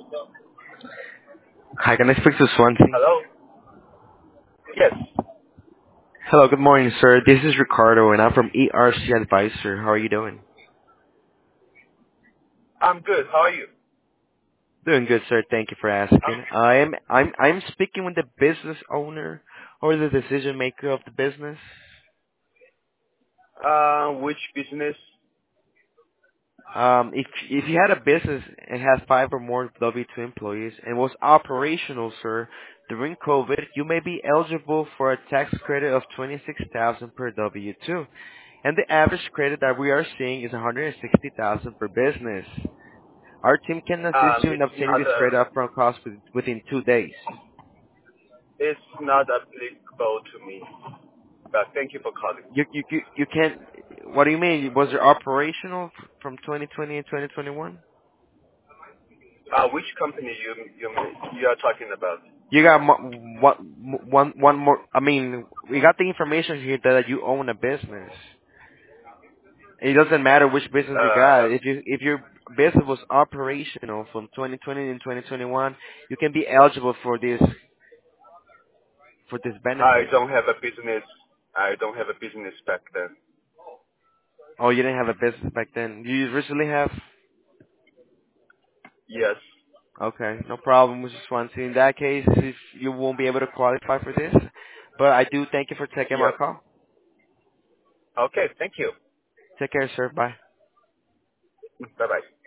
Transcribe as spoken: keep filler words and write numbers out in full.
Hi, can I speak to Swansea? Hello? Yes. Hello, good morning, sir. This is Ricardo, and I'm from E R C Advisor. How are you doing? I'm good. How are you? Doing good, sir. Thank you for asking. I'm I'm I'm speaking with the business owner or the decision maker of the business. Uh, which business? Um, if if you had a business and had five or more W two employees and was operational, sir, during COVID, you may be eligible for a tax credit of twenty-six thousand per W two, and the average credit that we are seeing is one hundred sixty thousand per business. Our team can assist Um, you in it's obtaining not this credit uh, upfront cost with- within two days. it's not applicable to me. But thank you for calling. You you you, you can't. What do you mean? Was it operational f- from twenty twenty and twenty twenty-one? Uh, which company you you you are talking about? You got mo- one one one more. I mean, we got the information here that you own a business. It doesn't matter which business you got. Uh, If you if your business was operational from twenty twenty and twenty twenty-one, you can be eligible for this for this I benefit. don't have a business. I don't have a business back then. Oh, you didn't have a business back then. You recently have. Yes. Okay, no problem, Missus Swansea. In that case, if you won't be able to qualify for this, but I do thank you for taking my Yes. call. Okay. Thank you. Take care, sir. Bye. Bye bye.